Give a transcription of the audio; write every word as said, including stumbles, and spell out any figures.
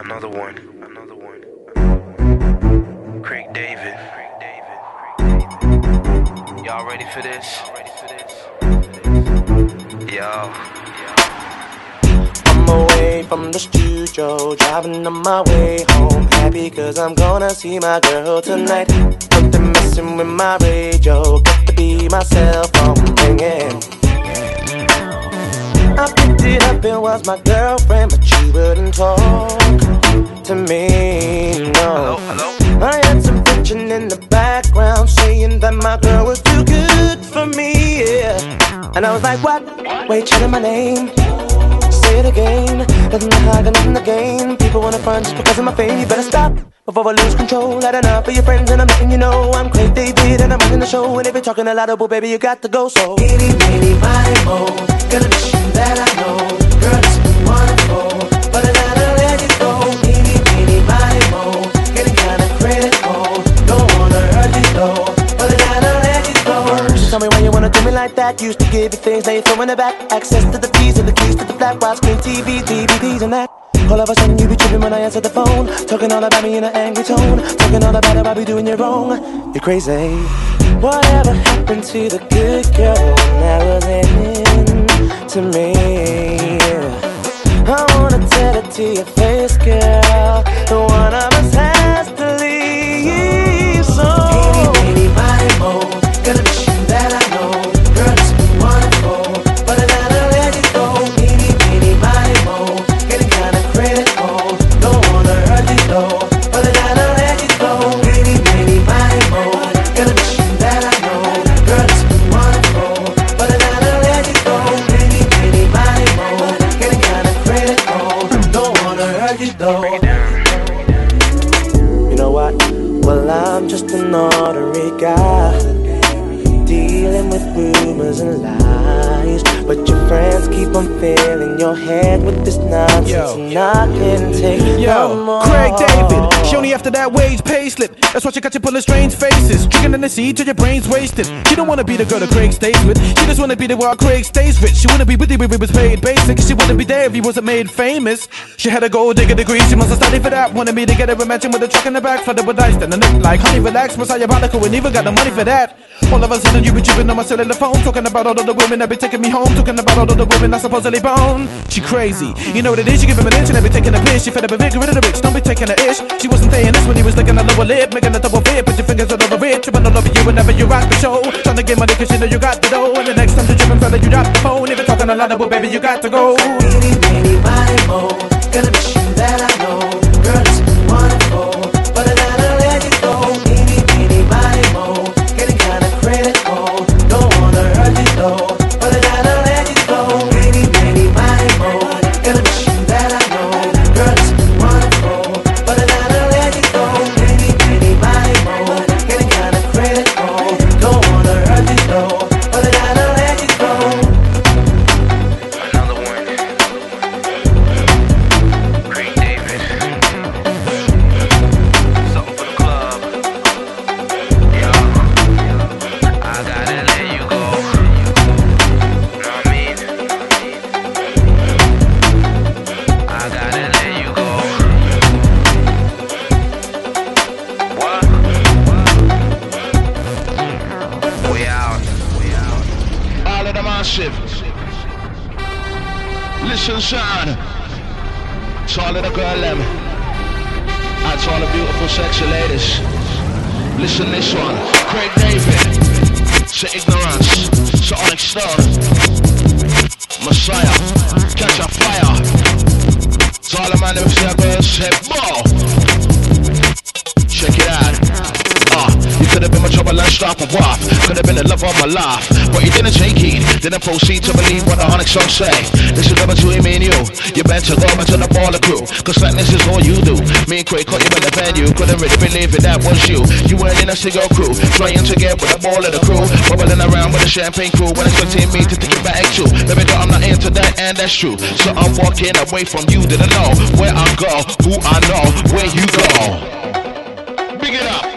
Another one. Another one. Craig David. Y'all ready for this? Yo. I'm away from the studio, driving on my way home, happy cause I'm gonna see my girl tonight. Put the messing with my radio, got to be myself, I'm ringing. I picked it up, it was my girlfriend, but she wouldn't talk to me, no. Hello, hello. I had some bitchin' in the background saying that my girl was too good for me, yeah. And I was like, what? Wait, chanting my name. Say it again. Doesn't matter how I got nothing to gain. People wanna front just because of my fame. You better stop before I lose control. Had enough of your friends and I'm letting you know I'm Craig David and I'm running the show. And if you're talking a lot of bull, baby, you got to go. So eeny, meeny, miny, mo, gonna miss you that I know. Girl, it's been wonderful, but I gotta let you go. Eeny, meeny, miny, mo, getting kinda critical. Don't wanna hurt you though, but I gotta let you go. Tell me why you wanna do me like that. Used to give you things, now you're throwing it back. Access to the keys, to the keys to the flat, watch screen T V, D V Ds and that. All of a sudden you be tripping when I answer the phone, talking all about me in an angry tone, talking all about it, I be doing you wrong. You're crazy. Whatever happened to the good girl that was in to me? I wanna tell it to your face, girl. The one of us has to leave. So eeny, meeny, miny, mo, gonna miss you that I know. Girl, it's been wonderful, but I gotta let you go. Eeny, meeny, miny, mo, getting kinda critical. Don't wanna hurt you though, but I gotta let you go. Eeny, meeny, miny, mo, gonna miss you that I know. Girl, it's been wonderful, but I gotta let you go. Eeny, meeny, miny, mo, getting kinda critical. Don't wanna hurt you though. You know what? Well, I'm just an ordinary guy, dealing with rumors and lies, but your friends keep on filling your head with this nonsense. Yo. And I can't take Yo, no more. Craig David, she only after that wage pay slip. That's why she got you pulling strange faces, drinking in the seat till your brain's wasted. She don't wanna be the girl that Craig stays with, she just wanna be the one Craig stays with. She wouldn't be with you if it was paid basic, she wouldn't be there if he wasn't made famous. She had a gold digger degree, she must have studied for that. Wanted me to get her a mansion with a truck in the back, flooded with ice, then I looked like honey, relax, was diabolical, and even got the money for that. All of a sudden you be tripping on my cellular phone, talking about all of the women that be taking me home, talking about all of the women I supposedly bone. She crazy, you know what it is, you give him an inch and they be taking a piss. She fed up a big, rid of the rich, don't be taking a ish. She wasn't saying this when he was licking a lower lip, making a double fit, put your fingers all over it, tripping all over you whenever you rock the show. Trying to get money cause you know you got the dough, and the next time you tripping fella you drop the phone. If you're talking a lot of, well, baby, you got to go. Eeny, meeny, miny, mo, gonna miss you that I know. Girl, it's been wonderful, but I gotta let you go. Eeny, meeny, miny, mo, getting kinda critical. Don't wanna hurt you though, but I gotta let you go. Eeny, meeny, miny, mo, gonna miss you that I know. Girl, it's been wonderful, but I gotta let you go. Eeny, meeny, miny, mo, getting kinda critical. Don't wanna hurt you though, but I gotta let you go. Another one. Craig David. Something for the club. Yo. I gotta let you go. Know what I mean? I gotta let you go. What? We out. We out. All of the massive. Listen, son. To all of the girl them. And to all the beautiful sexy ladies. Listen this one. Craig David. To ignorance. To Onyx Stone. Messiah. Catch a fire. To all the man who say girls say bow. Check it out. Ah, you could have been my trouble and stop and waft. Could have been the love of my life, but you didn't take heed. Didn't proceed to believe what the Onyx song say. This is never between me and you. You meant to go back to the baller crew, cause slackness is all you do. Me and Craig caught you in the venue. Couldn't really believe it, that was you. You weren't in a single crew, trying to get with the ball of the crew, bubbling around with the champagne crew, when expecting me to take it back too. Baby girl, I'm not into that, and that's true. So I'm walking away from you. Didn't know where I go, who I know, where you go. Big it up.